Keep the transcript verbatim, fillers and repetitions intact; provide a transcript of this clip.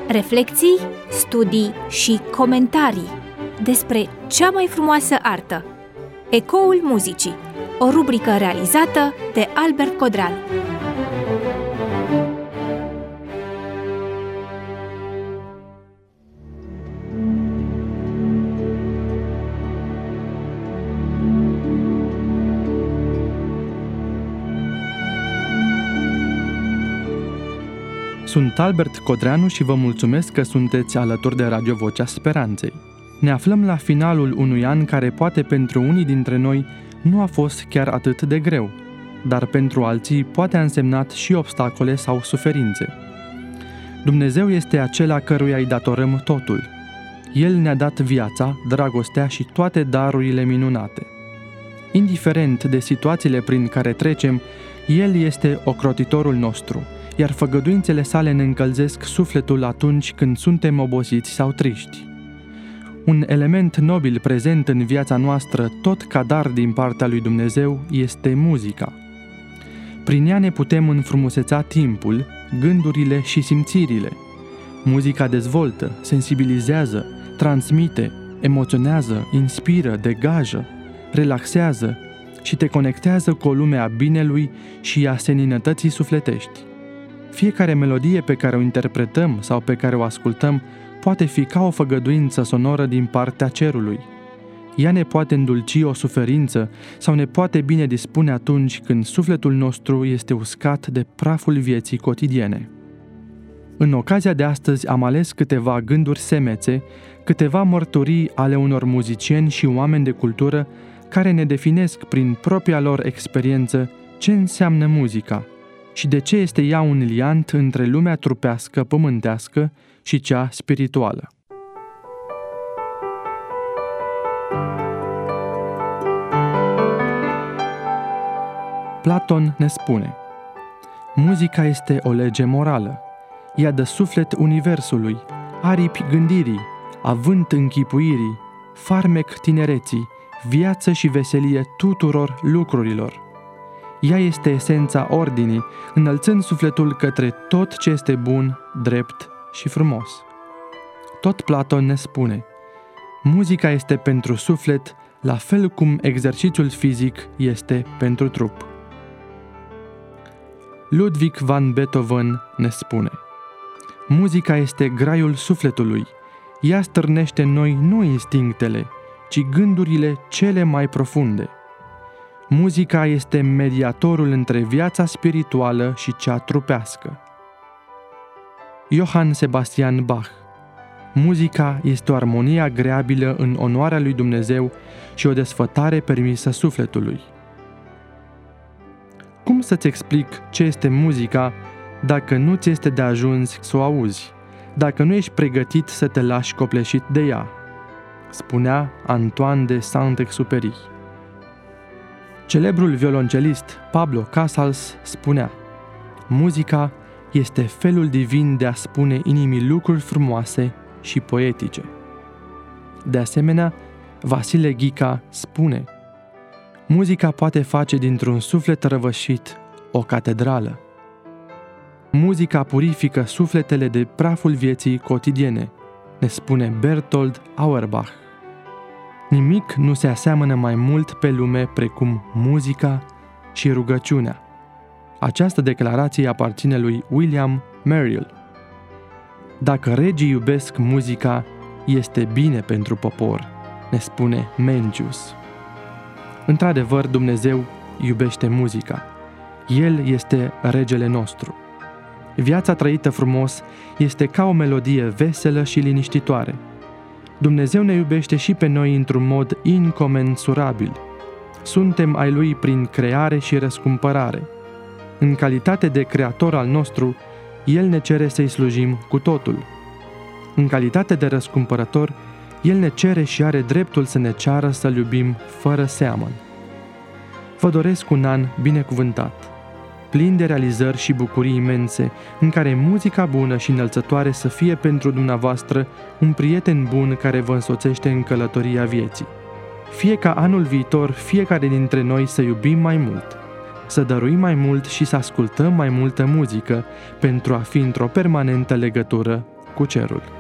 Reflecții, studii și comentarii despre cea mai frumoasă artă. Ecoul muzicii, o rubrică realizată de Albert Codreanu. Sunt Albert Codreanu și vă mulțumesc că sunteți alături de Radio Vocea Speranței. Ne aflăm la finalul unui an care poate pentru unii dintre noi nu a fost chiar atât de greu, dar pentru alții poate a însemnat și obstacole sau suferințe. Dumnezeu este acela căruia îi datorăm totul. El ne-a dat viața, dragostea și toate darurile minunate. Indiferent de situațiile prin care trecem, El este ocrotitorul nostru, iar făgăduințele sale ne încălzesc sufletul atunci când suntem obosiți sau triști. Un element nobil prezent în viața noastră, tot ca dar din partea lui Dumnezeu, este muzica. Prin ea ne putem înfrumuseța timpul, gândurile și simțirile. Muzica dezvoltă, sensibilizează, transmite, emoționează, inspiră, degajă, relaxează și te conectează cu o lume a binelui și a seninătății sufletești. Fiecare melodie pe care o interpretăm sau pe care o ascultăm poate fi ca o făgăduință sonoră din partea cerului. Ea ne poate îndulci o suferință sau ne poate bine dispune atunci când sufletul nostru este uscat de praful vieții cotidiene. În ocazia de astăzi am ales câteva gânduri semețe, câteva mărturii ale unor muzicieni și oameni de cultură care ne definesc prin propria lor experiență ce înseamnă muzica și de ce este ea un liant între lumea trupească, pământească și cea spirituală. Platon ne spune: muzica este o lege morală. Ea dă suflet universului, aripi gândirii, avânt închipuirii, farmec tinereții, viață și veselie tuturor lucrurilor. Ea este esența ordinii, înălțând sufletul către tot ce este bun, drept și frumos. Tot Platon ne spune: muzica este pentru suflet, la fel cum exercițiul fizic este pentru trup. Ludwig van Beethoven ne spune: muzica este graiul sufletului. Ea stârnește în noi nu instinctele, ci gândurile cele mai profunde. Muzica este mediatorul între viața spirituală și cea trupească. Johann Sebastian Bach: muzica este o armonie agreabilă în onoarea lui Dumnezeu și o desfătare permisă sufletului. Cum să-ți explic ce este muzica dacă nu ți este de ajuns să o auzi, dacă nu ești pregătit să te lași copleșit de ea? Spunea Antoine de Saint-Exupéry. Celebrul violoncelist Pablo Casals spunea: muzica este felul divin de a spune inimii lucruri frumoase și poetice. De asemenea, Vasile Ghica spune: muzica poate face dintr-un suflet răvășit o catedrală. Muzica purifică sufletele de praful vieții cotidiene, ne spune Bertold Auerbach. Nimic nu se aseamănă mai mult pe lume precum muzica și rugăciunea. Această declarație aparține lui William Merrill. Dacă regii iubesc muzica, este bine pentru popor, ne spune Mencius. Într-adevăr, Dumnezeu iubește muzica. El este regele nostru. Viața trăită frumos este ca o melodie veselă și liniștitoare. Dumnezeu ne iubește și pe noi într-un mod incomensurabil. Suntem ai Lui prin creare și răscumpărare. În calitate de creator al nostru, El ne cere să-i slujim cu totul. În calitate de răscumpărător, El ne cere și are dreptul să ne ceară să-L iubim fără seamăn. Vă doresc un an binecuvântat, plin de realizări și bucurii imense, în care muzica bună și înălțătoare să fie pentru dumneavoastră un prieten bun care vă însoțește în călătoria vieții. Fie ca anul viitor fiecare dintre noi să iubim mai mult, să dăruim mai mult și să ascultăm mai multă muzică pentru a fi într-o permanentă legătură cu cerul.